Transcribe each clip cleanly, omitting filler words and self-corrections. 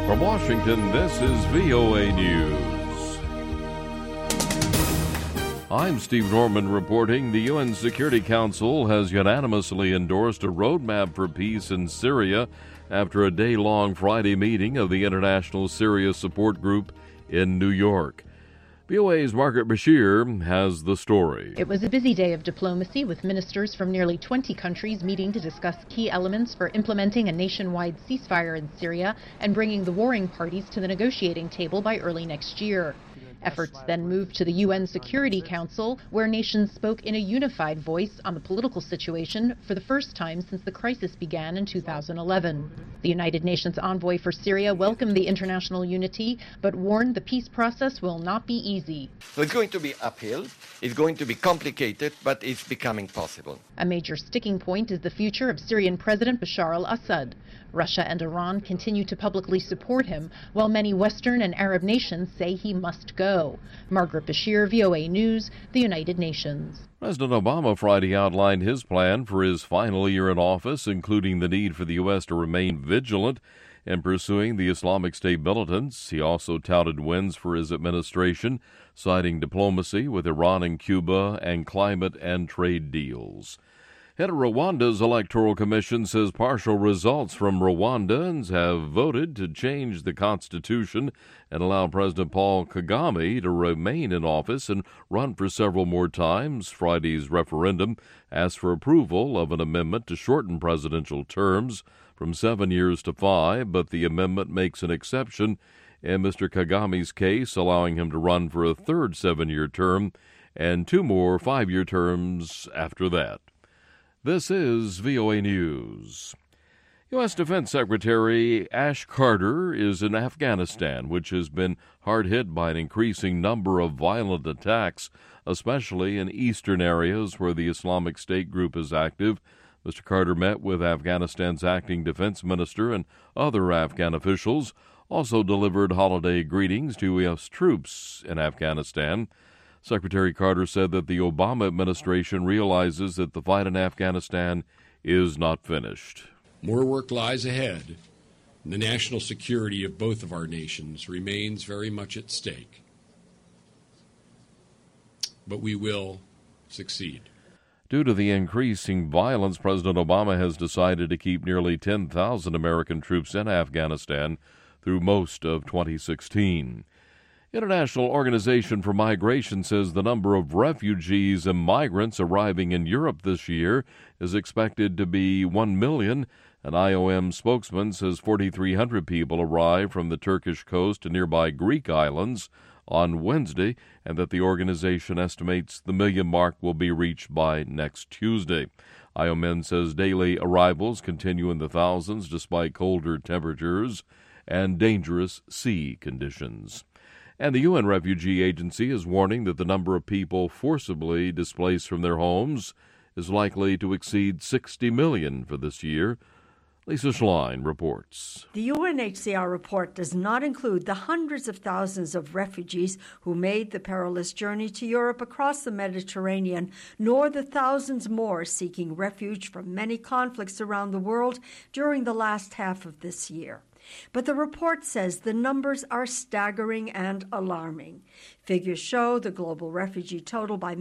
From Washington, this is VOA News. I'm Steve Norman reporting. The UN Security Council has unanimously endorsed a roadmap for peace in Syria after a day-long Friday meeting of the International Syria Support Group in New York. VOA's Margaret Bashir has the story. It was a busy day of diplomacy, with ministers from nearly 20 countries meeting to discuss key elements for implementing a nationwide ceasefire in Syria and bringing the warring parties to the negotiating table by early next year. Efforts then moved to the UN Security Council, where nations spoke in a unified voice on the political situation for the first time since the crisis began in 2011. The United Nations envoy for Syria welcomed the international unity, but warned the peace process will not be easy. So it's going to be uphill, it's going to be complicated, but it's becoming possible. A major sticking point is the future of Syrian President Bashar al-Assad. Russia and Iran continue to publicly support him, while many Western and Arab nations say he must go. Margaret Bashir, VOA News, the United Nations. President Obama Friday outlined his plan for his final year in office, including the need for the U.S. to remain vigilant in pursuing the Islamic State militants. He also touted wins for his administration, citing diplomacy with Iran and Cuba and climate and trade deals. Head of Rwanda's Electoral Commission says partial results from Rwandans have voted to change the constitution and allow President Paul Kagame to remain in office and run for several more times. Friday's referendum asked for approval of an amendment to shorten presidential terms from 7 years to 5, but the amendment makes an exception in Mr. Kagame's case, allowing him to run for a third 7-year term and 2 more 5-year terms after that. This is VOA News. U.S. Defense Secretary Ash Carter is in Afghanistan, which has been hard hit by an increasing number of violent attacks, especially in eastern areas where the Islamic State group is active. Mr. Carter met with Afghanistan's acting defense minister and other Afghan officials, also delivered holiday greetings to U.S. troops in Afghanistan. Secretary Carter said that the Obama administration realizes that the fight in Afghanistan is not finished. More work lies ahead, and the national security of both of our nations remains very much at stake. But we will succeed. Due to the increasing violence, President Obama has decided to keep nearly 10,000 American troops in Afghanistan through most of 2016. International Organization for Migration says the number of refugees and migrants arriving in Europe this year is expected to be 1 million. An IOM spokesman says 4,300 people arrived from the Turkish coast to nearby Greek islands on Wednesday, and that the organization estimates the million mark will be reached by next Tuesday. IOM says daily arrivals continue in the thousands despite colder temperatures and dangerous sea conditions. And the UN Refugee Agency is warning that the number of people forcibly displaced from their homes is likely to exceed 60 million for this year. Lisa Schlein reports. The UNHCR report does not include the hundreds of thousands of refugees who made the perilous journey to Europe across the Mediterranean, nor the thousands more seeking refuge from many conflicts around the world during the last half of this year. But the report says the numbers are staggering and alarming. Figures show the global refugee total by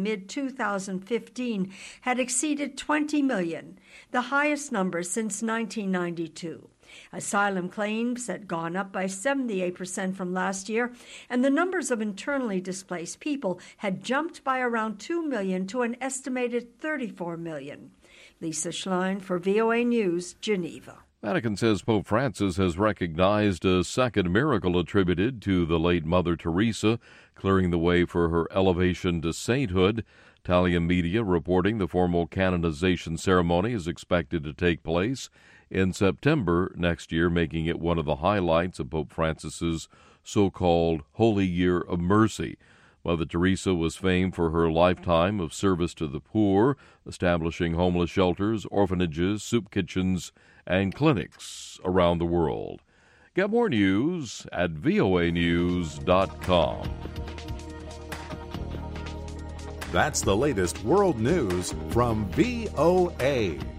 mid-2015 had exceeded 20 million, the highest number since 1992. Asylum claims had gone up by 78% from last year, and the numbers of internally displaced people had jumped by around 2 million to an estimated 34 million. Lisa Schlein for VOA News, Geneva. Vatican says Pope Francis has recognized a second miracle attributed to the late Mother Teresa, clearing the way for her elevation to sainthood. Italian media reporting the formal canonization ceremony is expected to take place in September next year, making it one of the highlights of Pope Francis's so-called Holy Year of Mercy. Mother Teresa was famed for her lifetime of service to the poor, establishing homeless shelters, orphanages, soup kitchens, and clinics around the world. Get more news at voanews.com. That's the latest world news from VOA.